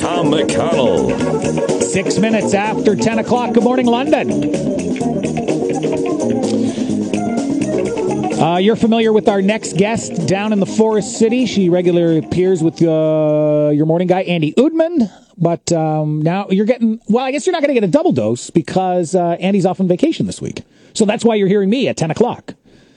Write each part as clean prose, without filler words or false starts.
Tom McConnell. 6 minutes after 10 o'clock. Good morning, London. You're familiar with our next guest down in the Forest City. She regularly appears with your morning guy, Andy Oudman. But now you're getting, well, I guess you're not going to get a double dose because Andy's off on vacation this week. So that's why you're hearing me at 10 o'clock.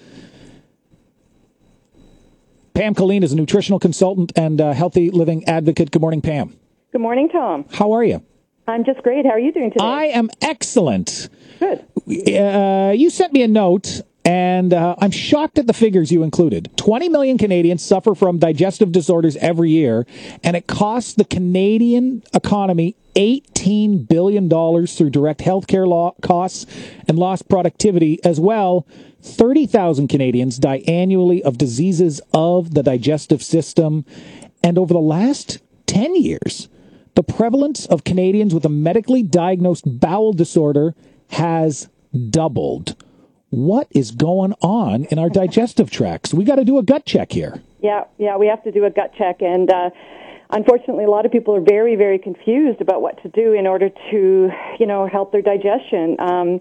Pam Colleen is a nutritional consultant and healthy living advocate. Good morning, Pam. Good morning, Tom. How are you? I'm just great. How are you doing today? I am excellent. Good. You sent me a note, and I'm shocked at the figures you included. 20 million Canadians suffer from digestive disorders every year, and it costs the Canadian economy $18 billion through direct healthcare costs and lost productivity as well. 30,000 Canadians die annually of diseases of the digestive system. And over the last 10 years, the prevalence of Canadians with a medically diagnosed bowel disorder has doubled. What is going on in our digestive tracts? We got to do a gut check here. Yeah, we have to do a gut check. And unfortunately, a lot of people are very, very confused about what to do in order to, help their digestion.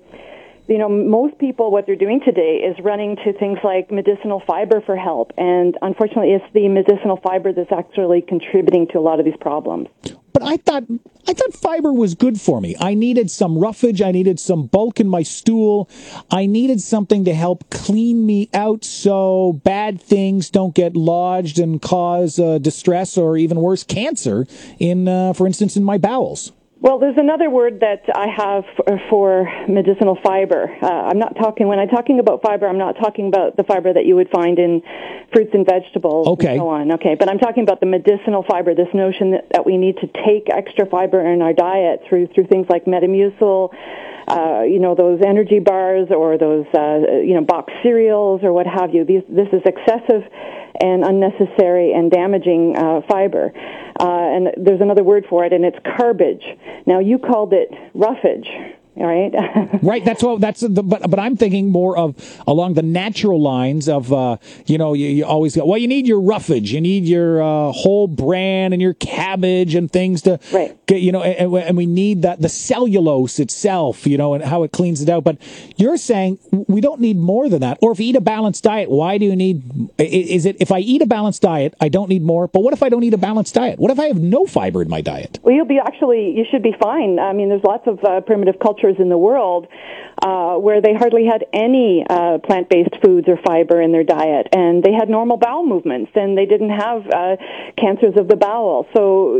Most people, what they're doing today is running to things like medicinal fiber for help. And unfortunately, it's the medicinal fiber that's actually contributing to a lot of these problems. But I thought fiber was good for me. I needed some roughage. I needed some bulk in my stool. I needed something to help clean me out so bad things don't get lodged and cause distress or even worse, cancer for instance, in my bowels. Well, there's another word that I have for medicinal fiber. When I'm talking about fiber, I'm not talking about the fiber that you would find in fruits and vegetables and so on. Okay, but I'm talking about the medicinal fiber, this notion that we need to take extra fiber in our diet through things like Metamucil, those energy bars or those, box cereals or what have you. This is excessive and unnecessary and damaging fiber. And there's another word for it, and it's garbage. Now, you called it roughage. All right. Right. But I'm thinking more of along the natural lines of, you always go, well, you need your roughage, you need your whole bran and your cabbage and things to get, and we need the cellulose itself, and how it cleans it out. But you're saying we don't need more than that. Or if you eat a balanced diet, why do you need, is it if I eat a balanced diet, I don't need more? But what if I don't eat a balanced diet? What if I have no fiber in my diet? Well, you should be fine. I mean, there's lots of primitive cultures in the world where they hardly had any plant-based foods or fiber in their diet, and they had normal bowel movements, and they didn't have cancers of the bowel. So,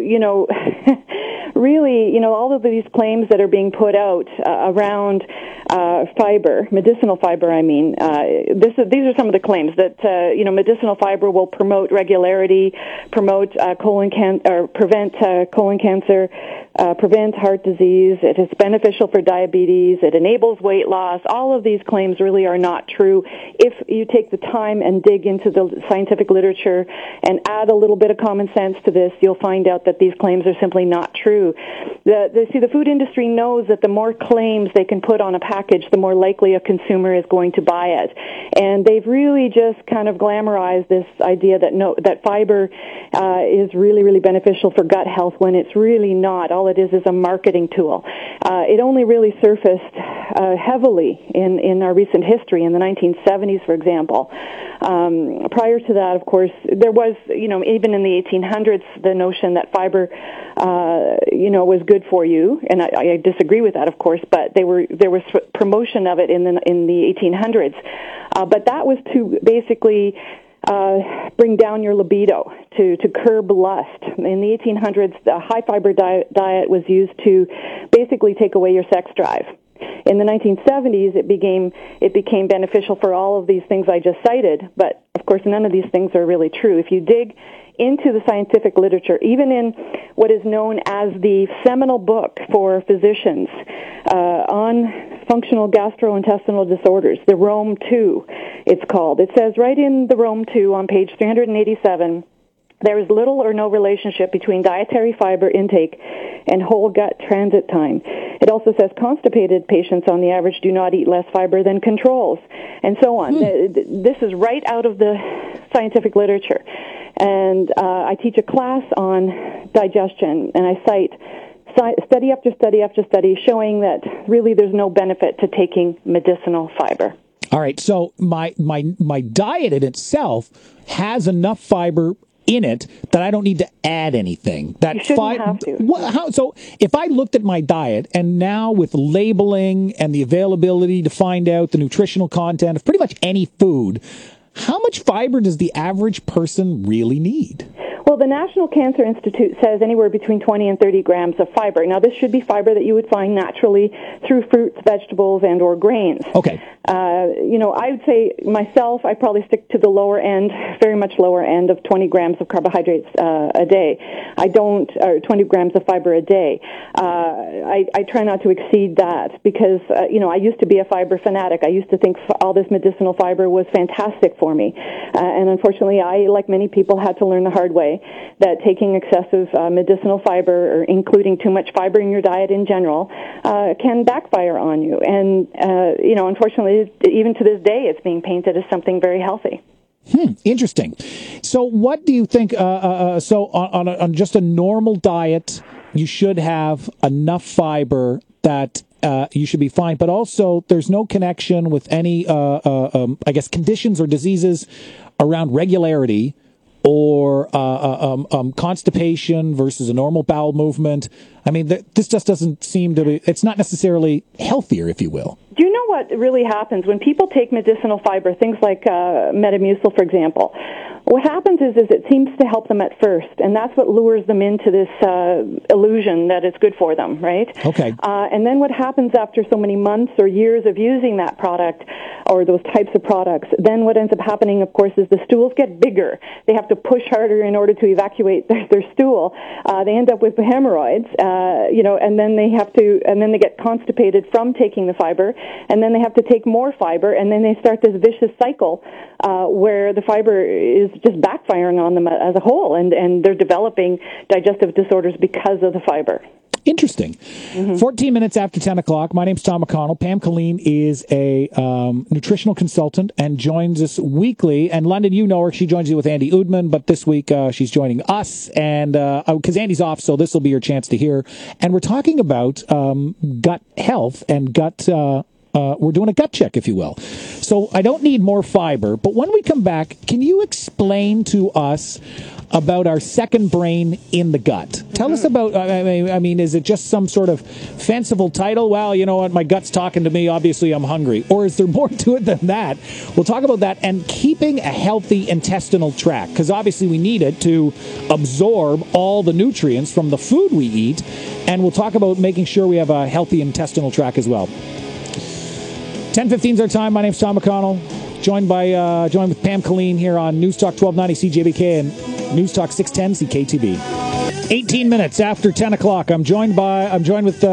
really, all of these claims that are being put out around fiber, medicinal fiber, these are some of the claims that, medicinal fiber will promote regularity, promote prevent colon cancer, prevent heart disease. It is beneficial for diabetes. It enables weight loss. All of these claims really are not true. If you take the time and dig into the scientific literature and add a little bit of common sense to this, you'll find out that these claims are simply not true. The food industry knows that the more claims they can put on a package, the more likely a consumer is going to buy it. And they've really just kind of glamorized this idea that fiber is really, really beneficial for gut health when it's really not. All it is a marketing tool. It only really surfaced heavily in our recent history, in the 1970s, for example. Prior to that, of course, there was, even in the 1800s, the notion that fiber, was good for you, and I disagree with that, of course, but there was promotion of it in the 1800s. But that was to basically bring down your libido, to curb lust. In the 1800s, the high-fiber diet was used to basically take away your sex drive. In the 1970s, it became beneficial for all of these things I just cited, but of course none of these things are really true. If you dig into the scientific literature, even in what is known as the seminal book for physicians on functional gastrointestinal disorders, the Rome 2, it's called. It says right in the Rome 2 on page 387, there is little or no relationship between dietary fiber intake and whole gut transit time. It also says constipated patients on the average do not eat less fiber than controls, and so on. This is right out of the scientific literature. And I teach a class on digestion, and I cite study after study after study showing that really there's no benefit to taking medicinal fiber. All right, so my diet in itself has enough fiber in it that I don't need to add anything. You shouldn't have to. So if I looked at my diet, and now with labeling and the availability to find out the nutritional content of pretty much any food, how much fiber does the average person really need? Well, the National Cancer Institute says anywhere between 20 and 30 grams of fiber. Now, this should be fiber that you would find naturally through fruits, vegetables, and or grains. Okay. I would say myself, I probably stick to the lower end, very much lower end of 20 grams of carbohydrates a day. Or 20 grams of fiber a day. I try not to exceed that because, I used to be a fiber fanatic. I used to think all this medicinal fiber was fantastic for me. And unfortunately, I, like many people, had to learn the hard way that taking excessive medicinal fiber, or including too much fiber in your diet in general, can backfire on you. And, unfortunately, even to this day, it's being painted as something very healthy. Interesting. So what do you think, on just a normal diet, you should have enough fiber that you should be fine, but also there's no connection with any, conditions or diseases around regularity or constipation versus a normal bowel movement. I mean, this just doesn't seem to be, it's not necessarily healthier, if you will. Do you know what really happens when people take medicinal fiber, things like Metamucil, for example? What happens is it seems to help them at first, and that's what lures them into this illusion that it's good for them, right? Okay. And then what happens after so many months or years of using that product or those types of products, then what ends up happening, of course, is the stools get bigger. They have to push harder in order to evacuate their stool. They end up with hemorrhoids, and then they get constipated from taking the fiber, and then they have to take more fiber, and then they start this vicious cycle where the fiber is just backfiring on them as a whole, and they're developing digestive disorders because of the fiber. Interesting. 14 minutes after 10 o'clock. My name's Tom McConnell. Pam Colleen is a nutritional consultant and joins us weekly. And London, you know her. She joins you with Andy Oudman, but this week she's joining us, and because Andy's off, so this will be your chance to hear. And we're talking about gut health and gut. We're doing a gut check, if you will. So I don't need more fiber, but when we come back, can you explain to us about our second brain in the gut? Tell us about, I mean, is it just some sort of fanciful title? Well, you know what, my gut's talking to me, obviously I'm hungry. Or is there more to it than that? We'll talk about that and keeping a healthy intestinal tract, because obviously we need it to absorb all the nutrients from the food we eat. And we'll talk about making sure we have a healthy intestinal tract as well. 10:15 is our time. My name's Tom McConnell. Joined with Pam Colleen here on News Talk 1290 CJBK and News Talk 610 CKTB. 18 minutes after 10 o'clock. I'm joined with. I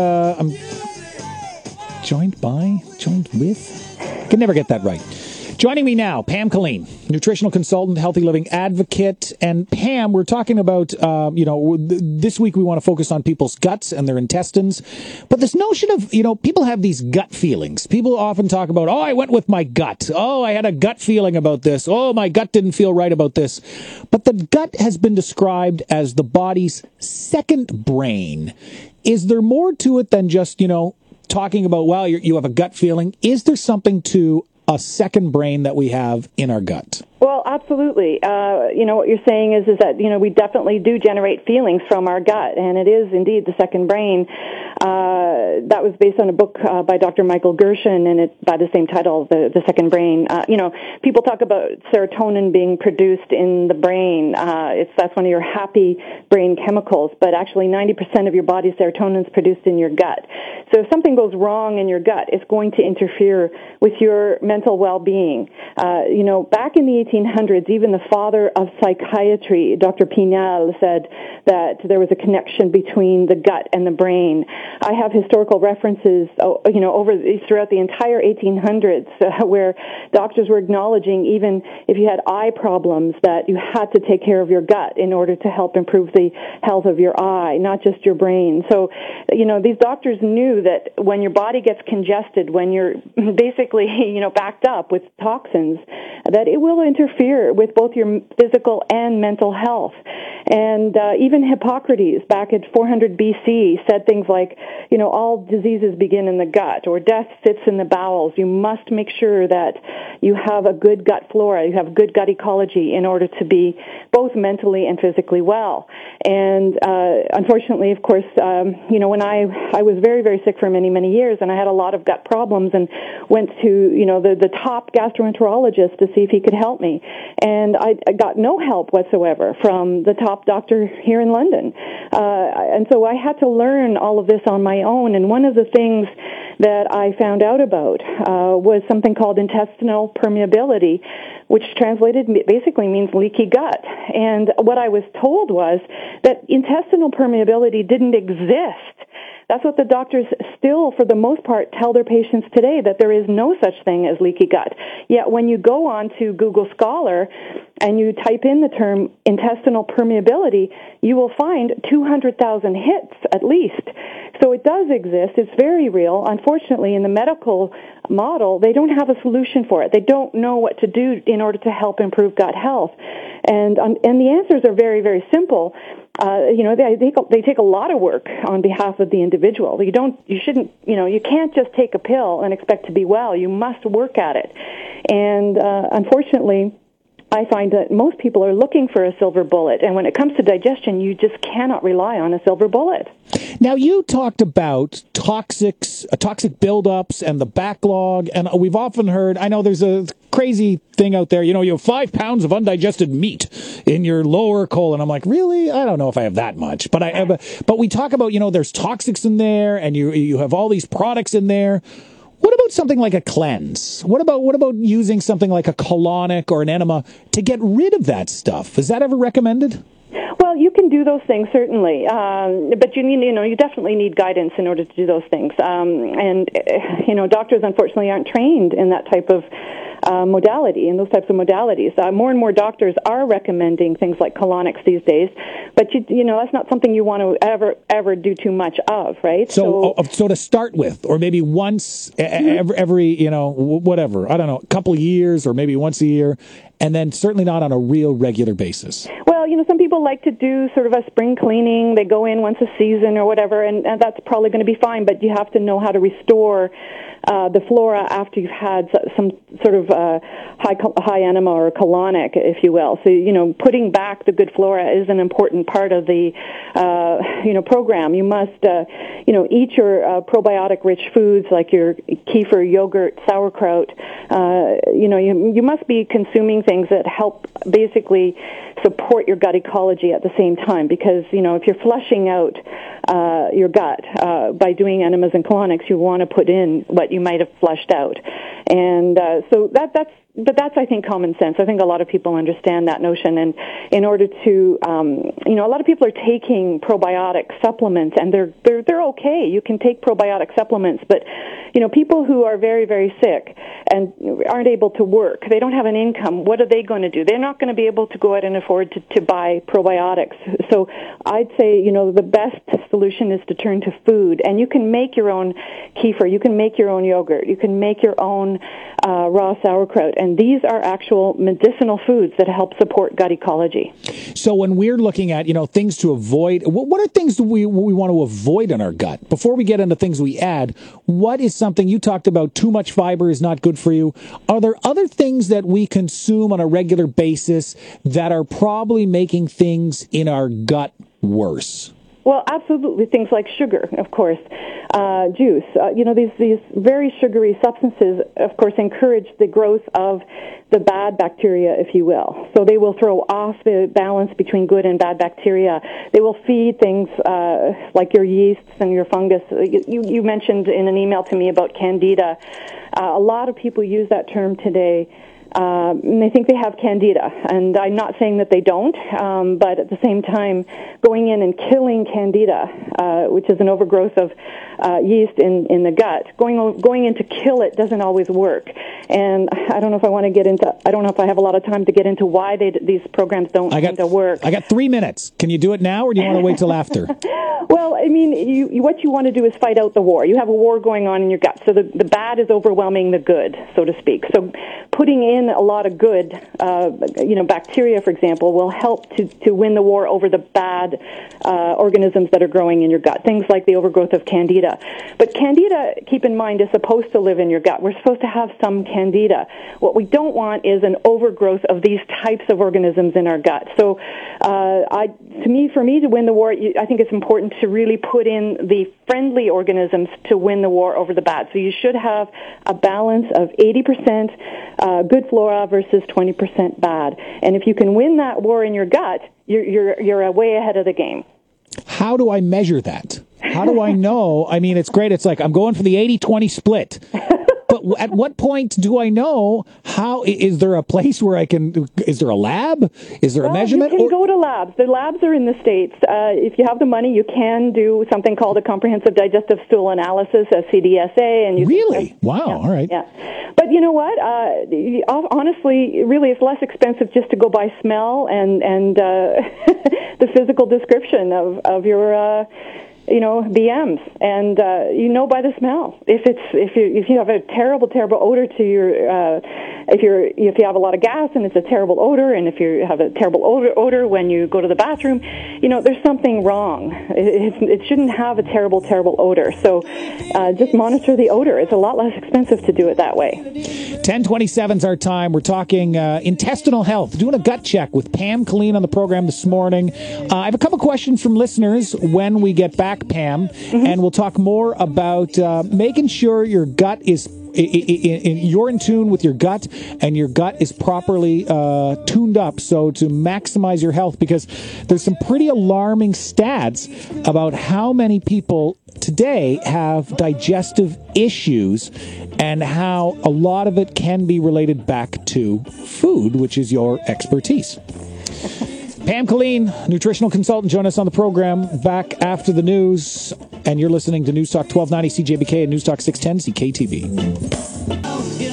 can never get that right. Joining me now, Pam Colleen, nutritional consultant, healthy living advocate. And Pam, we're talking about, this week we want to focus on people's guts and their intestines. But this notion of, people have these gut feelings. People often talk about, oh, I went with my gut. Oh, I had a gut feeling about this. Oh, my gut didn't feel right about this. But the gut has been described as the body's second brain. Is there more to it than just, talking about, well, you have a gut feeling? Is there something to a second brain that we have in our gut? Well, absolutely. What you're saying is that, we definitely do generate feelings from our gut, and it is indeed the second brain. That was based on a book by Dr. Michael Gershon, and it by the same title, The Second Brain. People talk about serotonin being produced in the brain. That's one of your happy brain chemicals, but actually 90% of your body's serotonin is produced in your gut. So if something goes wrong in your gut, it's going to interfere with your mental well-being. Back in the 1800s, even the father of psychiatry, Dr. Pinel, said that there was a connection between the gut and the brain. I have historical references, throughout the entire 1800s, where doctors were acknowledging even if you had eye problems that you had to take care of your gut in order to help improve the health of your eye, not just your brain. So these doctors knew that when your body gets congested, when you're basically, backed up with toxins, that it will interfere with both your physical and mental health. And even Hippocrates, back at 400 BC, said things like, all diseases begin in the gut, or death sits in the bowels. You must make sure that you have a good gut flora, you have good gut ecology in order to be both mentally and physically well. And unfortunately, of course, when I was very, very sick for many, many years, and I had a lot of gut problems, and went to, the top gastroenterologist to see if he could help me. And I got no help whatsoever from the top doctor here in London. And so I had to learn all of this on my own. And one of the things that I found out about was something called intestinal permeability, which translated basically means leaky gut. And what I was told was that intestinal permeability didn't exist. That's what the doctors still, for the most part, tell their patients today, that there is no such thing as leaky gut. Yet when you go on to Google Scholar and you type in the term intestinal permeability, you will find 200,000 hits at least. So it does exist. It's very real. Unfortunately, in the medical model, they don't have a solution for it. They don't know what to do in order to help improve gut health. And the answers are very, very simple. They take a lot of work on behalf of the individual. You can't just take a pill and expect to be well. You must work at it. And unfortunately, I find that most people are looking for a silver bullet, and when it comes to digestion, you just cannot rely on a silver bullet. Now, you talked about toxic buildups and the backlog, and we've often heard, I know there's a crazy thing out there, you have 5 pounds of undigested meat in your lower colon. I'm like, really? I don't know if I have that much. But we talk about, there's toxics in there, and you have all these products in there. What about something like a cleanse? What about using something like a colonic or an enema to get rid of that stuff? Is that ever recommended? Well, you can do those things, certainly, but you definitely need guidance in order to do those things. Doctors, unfortunately, aren't trained in that type of modality, in those types of modalities. More and more doctors are recommending things like colonics these days, but that's not something you want to ever do too much of, right? So to start with, or maybe once every whatever, I don't know, a couple of years, or maybe once a year, and then certainly not on a real regular basis. Well, some people like to do sort of a spring cleaning. They go in once a season or whatever, and that's probably going to be fine, but you have to know how to restore the flora after you've had some sort of high enema or colonic, if you will. So, putting back the good flora is an important part of the, program. You must, eat your probiotic-rich foods like your kefir, yogurt, sauerkraut. You must be consuming things that help basically support your gut ecology at the same time, because if you're flushing out your gut by doing enemas and colonics, you want to put in what you might have flushed out, and so that's I think common sense. I think a lot of people understand that notion, and in order to a lot of people are taking probiotic supplements, and they're okay. You can take probiotic supplements, but people who are very, very sick and aren't able to work, they don't have an income, what are they going to do? They're not going to be able to go out and afford to buy probiotics. So I'd say, the best solution is to turn to food, and you can make your own kefir, you can make your own yogurt, you can make your own raw sauerkraut, and these are actual medicinal foods that help support gut ecology. So when we're looking at, things to avoid, what are things that we want to avoid in our gut? Before we get into things we add, what is something you talked about? Too much fiber is not good for you. Are there other things that we consume on a regular basis that are probably making things in our gut worse? Well, absolutely. Things like sugar, of course, juice. These very sugary substances, of course, encourage the growth of the bad bacteria, if you will. So they will throw off the balance between good and bad bacteria. They will feed things like your yeasts and your fungus. You mentioned in an email to me about candida. A lot of people use that term today And they think they have candida. And I'm not saying that they don't, but at the same time, going in and killing candida, which is an overgrowth of yeast in the gut, going in to kill it doesn't always work. And I don't know if I don't know if I have a lot of time to get into why these programs don't seem to work. I got 3 minutes. Can you do it now, or do you want to wait till after? Well, I mean, what you want to do is fight out the war. You have a war going on in your gut, so the bad is overwhelming the good, so to speak. So putting in a lot of good, bacteria, for example, will help to win the war over the bad organisms that are growing in your gut, things like the overgrowth of candida. But candida, keep in mind, is supposed to live in your gut. We're supposed to have some candida. What we don't want is an overgrowth of these types of organisms in our gut. So for me to win the war, I think it's important to really put in the friendly organisms to win the war over the bad. So you should have a balance of 80% good flora versus 20% bad. And if you can win that war in your gut, you're way ahead of the game. How do I measure that? How do I know? I mean, it's great. It's like I'm going for the 80-20 split. But at what point do I know how? Is there a place where is there a lab? Is there a measurement? You can go to labs. The labs are in the States. If you have the money, you can do something called a comprehensive digestive stool analysis, a CDSA. And Really? Wow. Yeah, all right. Yeah. But you know what? Honestly, really, it's less expensive just to go by smell and the physical description of your BMs, and by the smell. If you have a terrible odor to your if you have a lot of gas and it's a terrible odor, and if you have a terrible odor when you go to the bathroom, there's something wrong. It shouldn't have a terrible odor. So just monitor the odor. It's a lot less expensive to do it that way. 10:27's our time. We're talking intestinal health, doing a gut check with Pam Killeen on the program this morning. I have a couple questions from listeners when we get back, Pam, and we'll talk more about making sure your gut is you're in tune with your gut, and your gut is properly tuned up, so to maximize your health, because there's some pretty alarming stats about how many people today have digestive issues and how a lot of it can be related back to food, which is your expertise. Pam Killeen, nutritional consultant, join us on the program back after the news. And you're listening to News Talk 1290 CJBK and News Talk 610 CKTV.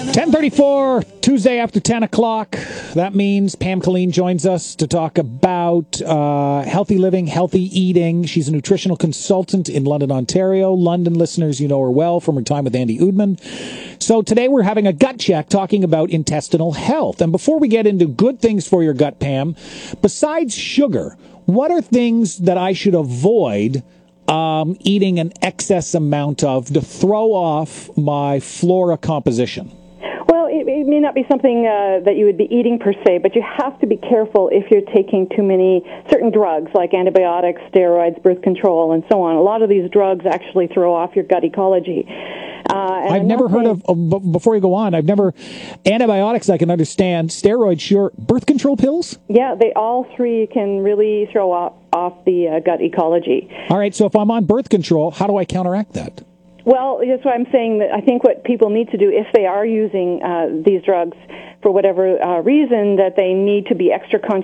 10:34, Tuesday after 10 o'clock. That means Pam Killeen joins us to talk about healthy living, healthy eating. She's a nutritional consultant in London, Ontario. London listeners, you know her well from her time with Andy Oudman. So today we're having a gut check talking about intestinal health. And before we get into good things for your gut, Pam, besides sugar, what are things that I should avoid eating an excess amount of to throw off my flora composition? Well, it may not be something that you would be eating per se, but you have to be careful if you're taking too many certain drugs like antibiotics, steroids, birth control, and so on. A lot of these drugs actually throw off your gut ecology. I've never heard of, before you go on, antibiotics I can understand, steroids, sure. Birth control pills? Yeah, all three can really throw off the gut ecology. All right, so if I'm on birth control, how do I counteract that? Well, that's why I'm saying that I think what people need to do, if they are using these drugs for whatever reason, that they need to be extra conscientious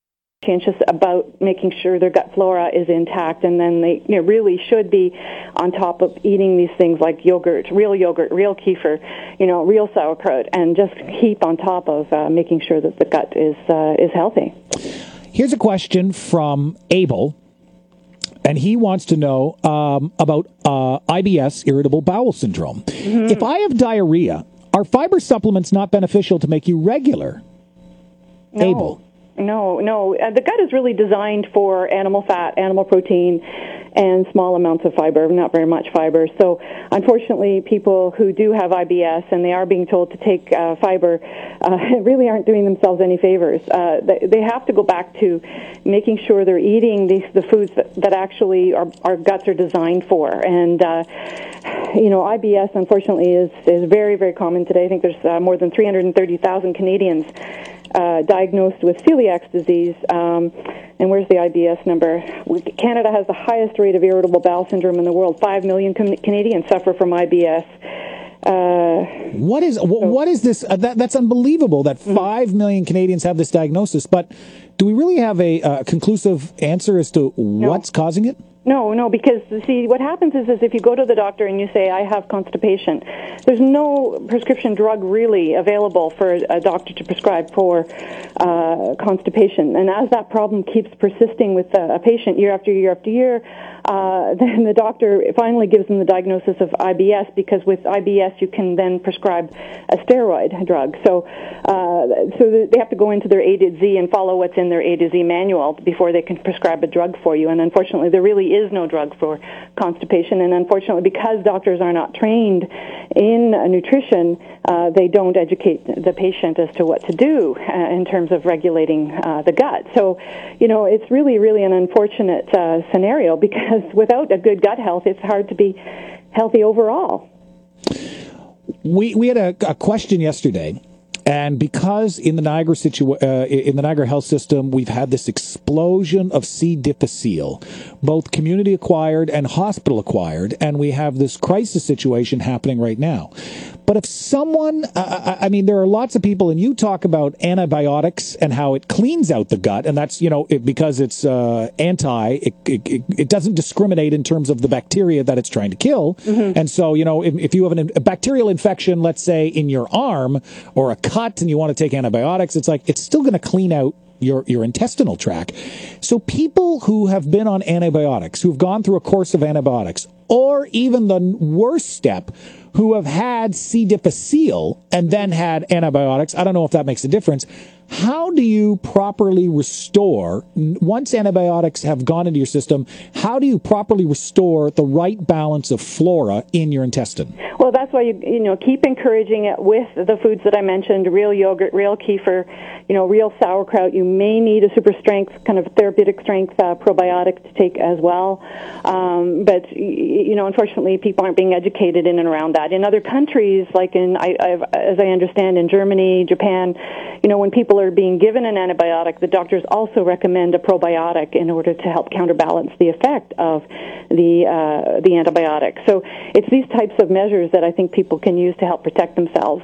about making sure their gut flora is intact, and then they really should be on top of eating these things like yogurt, real kefir, real sauerkraut, and just keep on top of making sure that the gut is healthy. Here's a question from Abel. And he wants to know about IBS, irritable bowel syndrome. Mm-hmm. If I have diarrhea, are fiber supplements not beneficial to make you regular? No. Abel. No. The gut is really designed for animal fat, animal protein, and small amounts of fiber, not very much fiber. So, unfortunately, people who do have IBS and they are being told to take fiber really aren't doing themselves any favors. They have to go back to making sure they're eating the foods that actually our guts are designed for. And, IBS, unfortunately, is very, very common today. I think there's more than 330,000 Canadians diagnosed with celiac disease. And where's the IBS number? Canada has the highest rate of irritable bowel syndrome in the world. 5 million Canadians suffer from IBS. What is this? That's unbelievable that 5 million Canadians have this diagnosis, but do we really have a conclusive answer as to what's causing it? No, because, see, what happens is if you go to the doctor and you say, I have constipation, there's no prescription drug really available for a doctor to prescribe for constipation. And as that problem keeps persisting with a patient year after year after year, then the doctor finally gives them the diagnosis of IBS, because with IBS you can then prescribe a steroid drug. So they have to go into their A to Z and follow what's in their A to Z manual before they can prescribe a drug for you. And unfortunately, there really is no drug for constipation. And unfortunately, because doctors are not trained in nutrition, they don't educate the patient as to what to do in terms of regulating the gut. So, it's really, really an unfortunate scenario, because without a good gut health, it's hard to be healthy overall. We had a question yesterday, and because in the Niagara in the Niagara Health System, we've had this explosion of C. difficile, both community acquired and hospital acquired, and we have this crisis situation happening right now. But if someone, there are lots of people, and you talk about antibiotics and how it cleans out the gut, and that's, because it's it doesn't discriminate in terms of the bacteria that it's trying to kill. Mm-hmm. And so, if you have a bacterial infection, let's say in your arm or a cut, and you want to take antibiotics, it's still going to clean out your intestinal tract. So people who have been on antibiotics, who've gone through a course of antibiotics, or even the worst step, who have had C. difficile and then had antibiotics, I don't know if that makes a difference. How do you properly restore, once antibiotics have gone into your system, how do you properly restore the right balance of flora in your intestine? Well, that's why you keep encouraging it with the foods that I mentioned: real yogurt, real kefir, real sauerkraut. You may need a super strength, kind of therapeutic strength probiotic to take as well. But unfortunately, people aren't being educated in and around that. In other countries, like as I understand, in Germany, Japan, when people are being given an antibiotic, the doctors also recommend a probiotic in order to help counterbalance the effect of the antibiotic. So it's these types of measures that I think people can use to help protect themselves.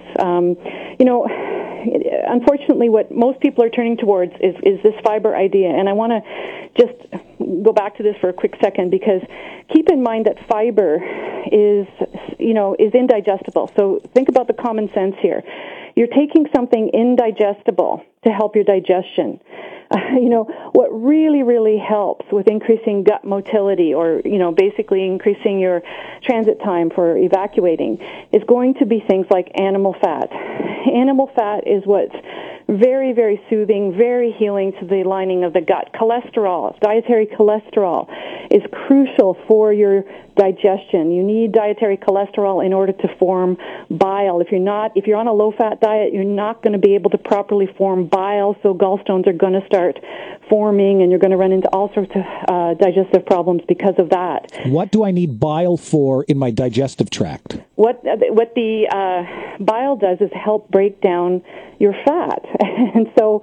Unfortunately, what most people are turning towards is this fiber idea, and I want to just go back to this for a quick second, because keep in mind that fiber is indigestible. So think about the common sense here. You're taking something indigestible to help your digestion. What really, really helps with increasing gut motility, or, basically increasing your transit time for evacuating, is going to be things like animal fat. Animal fat is what's very, very soothing, very healing to the lining of the gut. Cholesterol, dietary cholesterol, is crucial for your digestion. You need dietary cholesterol in order to form bile. If you're on a low-fat diet, you're not going to be able to properly form bile, so gallstones are going to start forming, and you're going to run into all sorts of digestive problems because of that. What do I need bile for in my digestive tract? What the bile does is help break down your fat, and so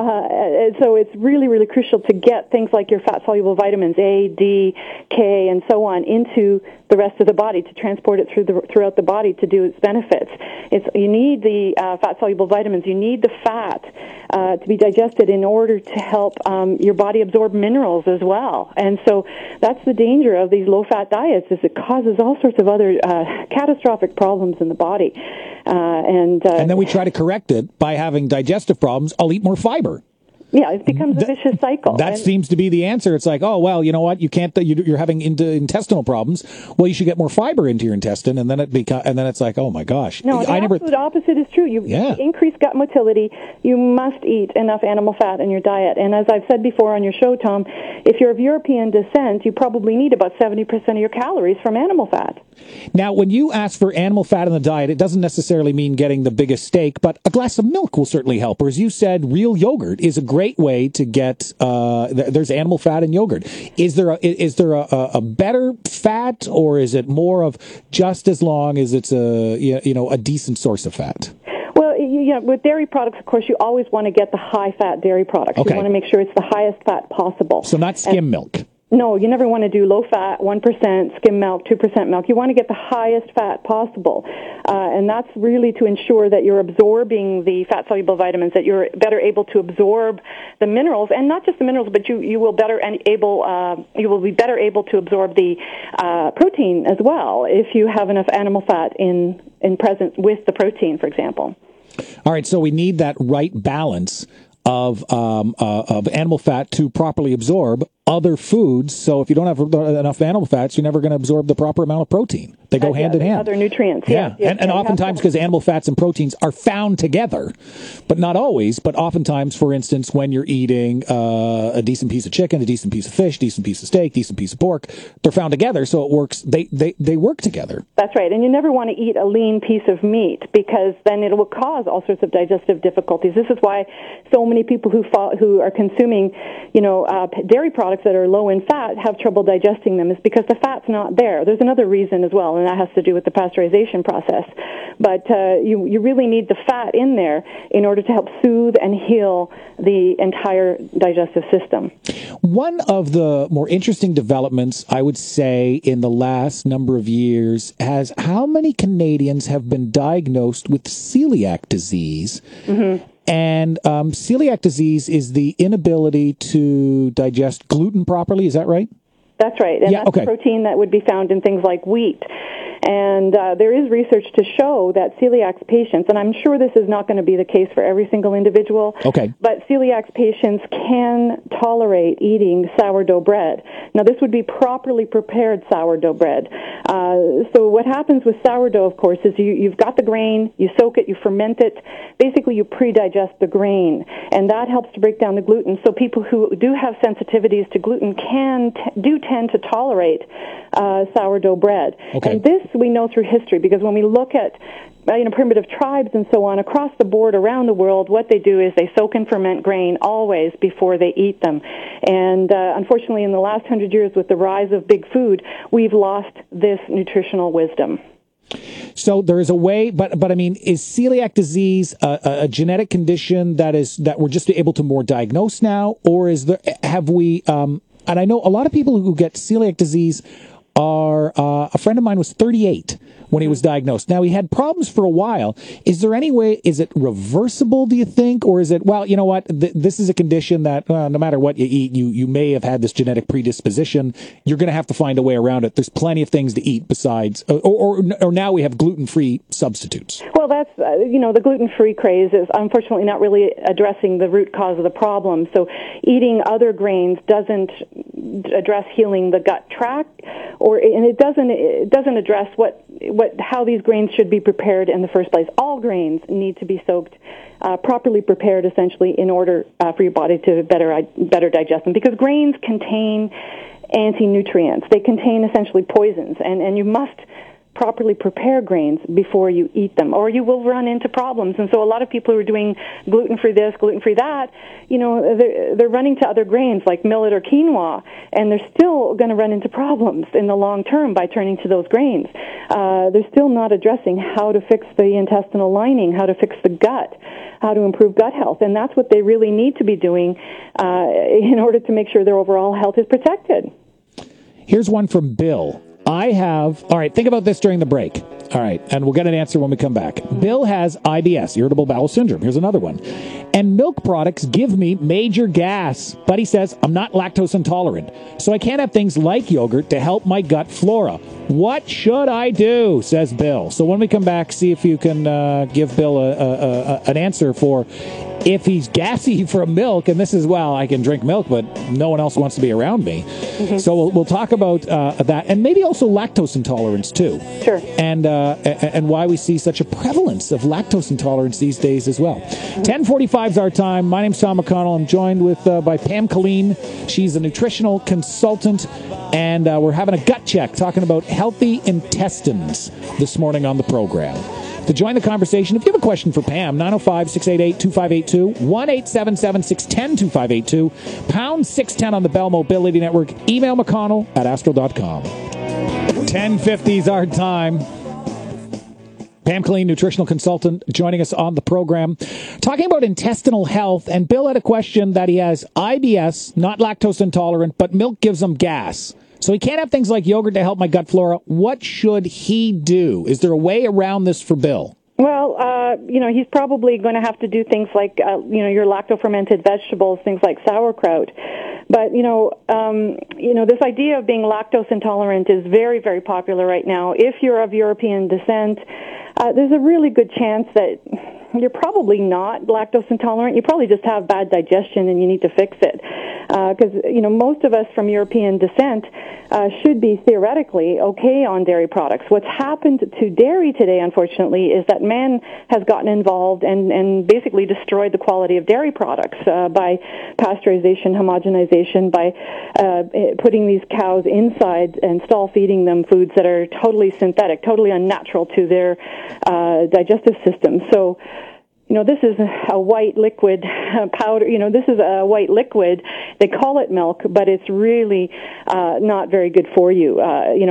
so it's really, really crucial to get things like your fat-soluble vitamins A, D, K, and so on into the rest of the body, to transport it throughout the body to do its benefits. You need the fat-soluble vitamins. You need the fat to be digested in order to help your body absorb minerals as well. And so that's the danger of these low-fat diets, is it causes all sorts of other catastrophic problems in the body. And then we try to correct it by having digestive problems. I'll eat more fiber. Yeah, it becomes a vicious cycle. That seems to be the answer. It's like, oh, well, you know what? You can't. You're having intestinal problems. Well, you should get more fiber into your intestine, and then it's like, oh my gosh. No, the absolute opposite is true. You increase gut motility. You must eat enough animal fat in your diet. And as I've said before on your show, Tom, if you're of European descent, you probably need about 70% of your calories from animal fat. Now, when you ask for animal fat in the diet, it doesn't necessarily mean getting the biggest steak, but a glass of milk will certainly help. Or as you said, real yogurt is a great way to get. There's animal fat in yogurt. Is there a better fat, or is it more of just as long as it's a decent source of fat? Well, with dairy products, of course, you always want to get the high-fat dairy products. Okay. You want to make sure it's the highest fat possible. So not skim milk. No, you never want to do low-fat, 1% skim milk, 2% milk. You want to get the highest fat possible. And that's really to ensure that you're absorbing the fat-soluble vitamins, that you're better able to absorb the minerals, and not just the minerals, but you will be better able to absorb the protein as well if you have enough animal fat in presence with the protein, for example. All right, so we need that right balance of animal fat to properly absorb other foods. So if you don't have enough animal fats, you're never going to absorb the proper amount of protein. They go hand in hand. Other nutrients. Yeah. And oftentimes, because animal fats and proteins are found together, but not always, but oftentimes, for instance, when you're eating a decent piece of chicken, a decent piece of fish, decent piece of steak, decent piece of pork, they're found together. So it works. They work together. That's right. And you never want to eat a lean piece of meat, because then it will cause all sorts of digestive difficulties. This is why so many people who are consuming, dairy products that are low in fat have trouble digesting them, is because the fat's not there. There's another reason as well, and that has to do with the pasteurization process. But you really need the fat in there in order to help soothe and heal the entire digestive system. One of the more interesting developments, I would say, in the last number of years has how many Canadians have been diagnosed with celiac disease. Mm-hmm. And celiac disease is the inability to digest gluten properly. Is that right? That's right. And that's a protein that would be found in things like wheat. And there is research to show that celiac patients, and I'm sure this is not going to be the case for every single individual, but celiac patients can tolerate eating sourdough bread. Now, this would be properly prepared sourdough bread. So what happens with sourdough, of course, is you've got the grain, you soak it, you ferment it. Basically, you pre-digest the grain, and that helps to break down the gluten. So people who do have sensitivities to gluten do tend to tolerate sourdough bread. Okay. And this we know through history, because when we look at primitive tribes and so on across the board around the world, what they do is they soak and ferment grain always before they eat them. And unfortunately, in the last 100 years, with the rise of big food, we've lost this nutritional wisdom. So there is a way, but I mean, is celiac disease a genetic condition that we're just able to more diagnose now, or have we? And I know a lot of people who get celiac disease are, a friend of mine was 38 when he was diagnosed. Now, he had problems for a while. Is there any way, is it reversible, do you think? Or is it, well, you know what, this is a condition that no matter what you eat, you may have had this genetic predisposition. You're going to have to find a way around it. There's plenty of things to eat besides, or now we have gluten-free substitutes. Well, that's, the gluten-free craze is unfortunately not really addressing the root cause of the problem. So eating other grains doesn't address healing the gut tract, and it doesn't address how these grains should be prepared in the first place. All grains need to be soaked, properly prepared, essentially, in order for your body to better digest them. Because grains contain anti-nutrients. They contain essentially poisons, and you must properly prepare grains before you eat them, or you will run into problems. And so a lot of people who are doing gluten-free this, gluten-free that, they're running to other grains like millet or quinoa, and they're still going to run into problems in the long term by turning to those grains. They're still not addressing how to fix the intestinal lining, how to fix the gut, how to improve gut health. And that's what they really need to be doing in order to make sure their overall health is protected. Here's one from Bill. All right, think about this during the break. All right, and we'll get an answer when we come back. Bill has IBS, irritable bowel syndrome. Here's another one. And milk products give me major gas. But he says, I'm not lactose intolerant, so I can't have things like yogurt to help my gut flora. What should I do, says Bill. So when we come back, see if you can give Bill an answer for if he's gassy from milk, and this is, well, I can drink milk, but no one else wants to be around me. Mm-hmm. So we'll talk about that, and maybe also lactose intolerance, too. Sure. And why we see such a prevalence of lactose intolerance these days as well. 10:45 is our time. My name's Tom McConnell. I'm joined by Pam Colleen. She's a nutritional consultant, and we're having a gut check talking about healthy intestines this morning on the program. To join the conversation, if you have a question for Pam, 905-688-2582, 1-877-610-2582, pound 610 on the Bell Mobility Network. Email McConnell@astro.com. 10:50 is our time. Pam Killeen, nutritional consultant, joining us on the program, talking about intestinal health. And Bill had a question that he has IBS, not lactose intolerant, but milk gives him gas. So he can't have things like yogurt to help my gut flora. What should he do? Is there a way around this for Bill? Well, he's probably going to have to do things like, your lacto-fermented vegetables, things like sauerkraut. But, this idea of being lactose intolerant is very, very popular right now. If you're of European descent, there's a really good chance that you're probably not lactose intolerant. You probably just have bad digestion and you need to fix it. Because, most of us from European descent should be theoretically okay on dairy products. What's happened to dairy today, unfortunately, is that man has gotten involved and basically destroyed the quality of dairy products by pasteurization, homogenization, by putting these cows inside and stall feeding them foods that are totally synthetic, totally unnatural to their digestive system. So, this is a white liquid powder. This is a white liquid. They call it milk, but it's really not very good for you.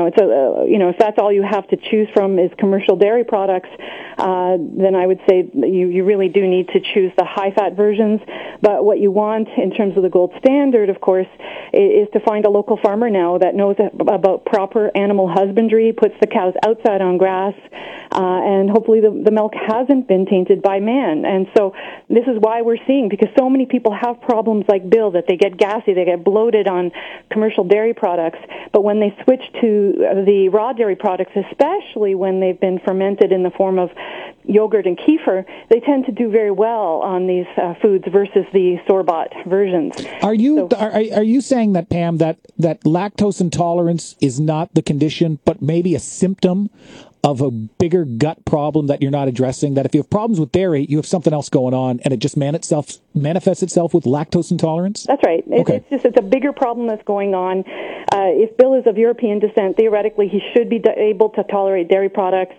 If that's all you have to choose from is commercial dairy products, then I would say you really do need to choose the high-fat versions. But what you want in terms of the gold standard, of course, is to find a local farmer now that knows about proper animal husbandry, puts the cows outside on grass, and hopefully the milk hasn't been tainted by man. And so this is why we're seeing, because so many people have problems like Bill, that they get gassy, they get bloated on commercial dairy products. But when they switch to the raw dairy products, especially when they've been fermented in the form of yogurt and kefir, they tend to do very well on these foods versus the store-bought versions. Are you saying that, Pam, that lactose intolerance is not the condition, but maybe a symptom of a bigger gut problem that you're not addressing? That if you have problems with dairy, you have something else going on, and it just manifests itself with lactose intolerance? That's right. It's a bigger problem that's going on. If Bill is of European descent, theoretically he should be able to tolerate dairy products.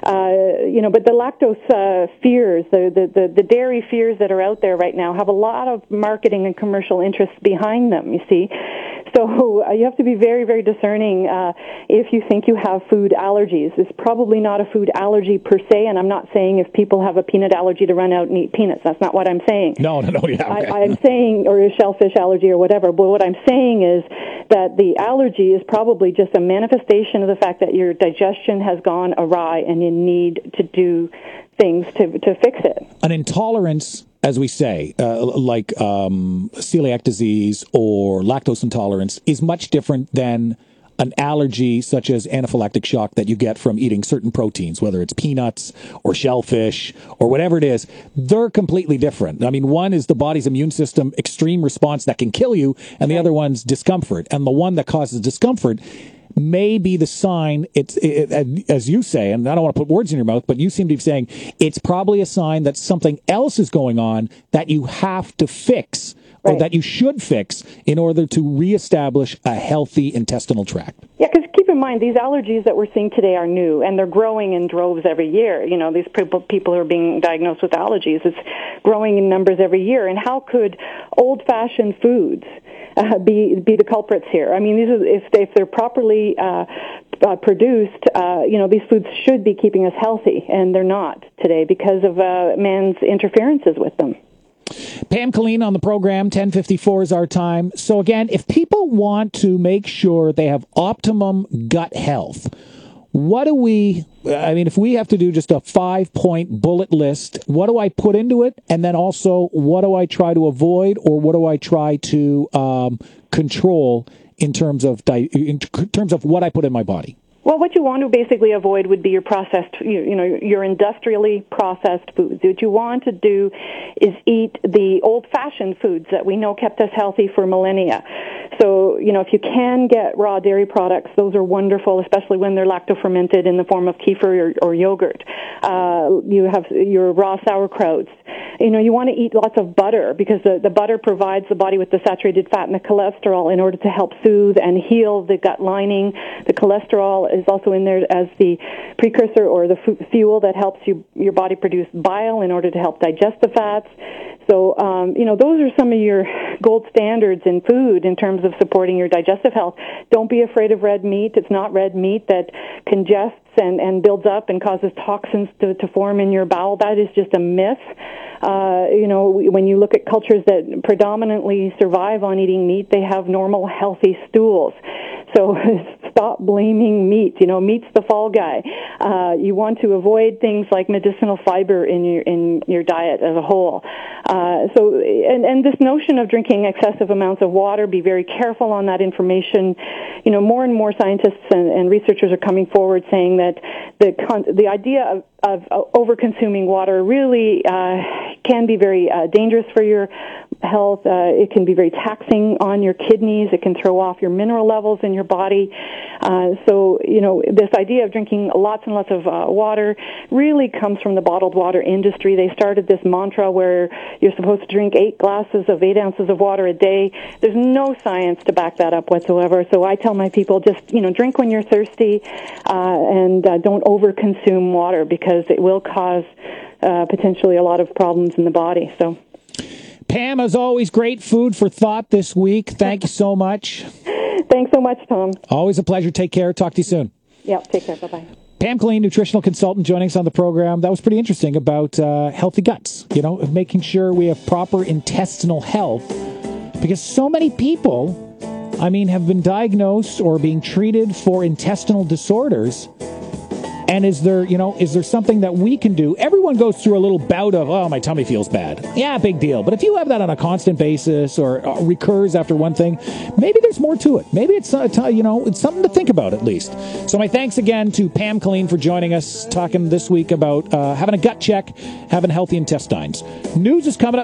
But the lactose fears, the dairy fears that are out there right now, have a lot of marketing and commercial interests behind them, you see. So you have to be very, very discerning if you think you have food allergies. It's probably not a food allergy per se, and I'm not saying if people have a peanut allergy to run out and eat peanuts. That's not what I'm saying. No, yeah. Okay. I'm saying, or a shellfish allergy or whatever, but what I'm saying is that the allergy is probably just a manifestation of the fact that your digestion has gone awry and you need to do things to fix it. An intolerance, as we say, like celiac disease or lactose intolerance, is much different than an allergy such as anaphylactic shock that you get from eating certain proteins, whether it's peanuts or shellfish or whatever it is. They're completely different. I mean, one is the body's immune system extreme response that can kill you, and the other one's discomfort. And the one that causes discomfort may be the sign, as you say, and I don't want to put words in your mouth, but you seem to be saying it's probably a sign that something else is going on that you have to fix, or that you should fix, in order to reestablish a healthy intestinal tract. Yeah, because keep in mind, these allergies that we're seeing today are new, and they're growing in droves every year. These people who are being diagnosed with allergies, it's growing in numbers every year. And how could old-fashioned foods be the culprits here? I mean, if they're properly produced, these foods should be keeping us healthy, and they're not today because of man's interferences with them. Pam Killeen on the program, 10:54 is our time. So again, if people want to make sure they have optimum gut health, if we have to do just a 5-point bullet list, what do I put into it? And then also, what do I try to avoid, or what do I try to control in terms of what I put in my body? Well, what you want to basically avoid would be your processed, your industrially processed foods. What you want to do is eat the old-fashioned foods that we know kept us healthy for millennia. So, if you can get raw dairy products, those are wonderful, especially when they're lacto-fermented in the form of kefir or yogurt. You have your raw sauerkrauts. You want to eat lots of butter, because the butter provides the body with the saturated fat and the cholesterol in order to help soothe and heal the gut lining. The cholesterol is also in there as the precursor or the fuel that helps your body produce bile in order to help digest the fats. So, those are some of your gold standards in food in terms of supporting your digestive health. Don't be afraid of red meat. It's not red meat that congests and builds up and causes toxins to form in your bowel. That is just a myth. When you look at cultures that predominantly survive on eating meat, they have normal, healthy stools. So stop blaming meat. Meat's the fall guy. You want to avoid things like medicinal fiber in your diet as a whole. And this notion of drinking excessive amounts of water, be very careful on that information. More and more scientists and researchers are coming forward saying that the idea of over-consuming water really can be very dangerous for your health. It can be very taxing on your kidneys. It can throw off your mineral levels in your body. This idea of drinking lots and lots of water really comes from the bottled water industry. They started this mantra where you're supposed to drink 8 ounces of water a day. There's no science to back that up whatsoever. So I tell my people, just, drink when you're thirsty, and don't over-consume water, because it will cause potentially a lot of problems in the body. So, Pam, as always, great food for thought this week. Thank you so much. Thanks so much, Tom. Always a pleasure. Take care. Talk to you soon. Yeah, take care. Bye-bye. Pam Killeen, nutritional consultant, joining us on the program. That was pretty interesting about healthy guts, making sure we have proper intestinal health, because so many people, have been diagnosed or being treated for intestinal disorders. And is there something that we can do? Everyone goes through a little bout of, my tummy feels bad. Yeah, big deal. But if you have that on a constant basis or recurs after one thing, maybe there's more to it. Maybe it's it's something to think about at least. So my thanks again to Pam Killeen for joining us, talking this week about having a gut check, having healthy intestines. News is coming up.